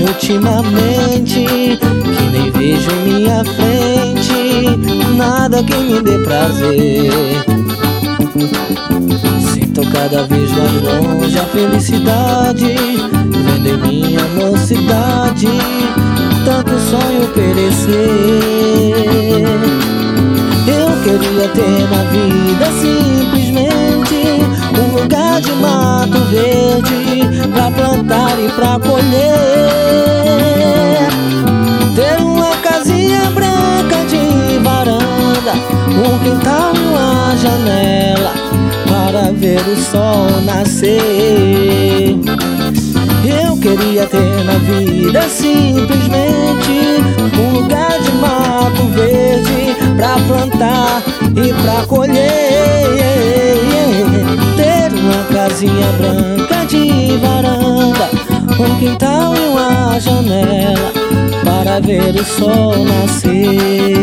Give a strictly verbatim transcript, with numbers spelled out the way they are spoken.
ultimamente, que nem vejo minha frente nada que me dê prazer. Sinto cada vez mais longe a felicidade, vendo em minha mocidade tanto sonho perecer. Eu queria ter na vida simplesmente um lugar de mato verde pra plantar e pra colher, ter uma casinha branca de varanda, um quintal e uma janela para ver o sol nascer. Eu queria ter na vida simplesmente um lugar de mato verde pra plantar e pra colher, ter uma casinha branca de varanda, um quintal e uma janela para ver o sol nascer.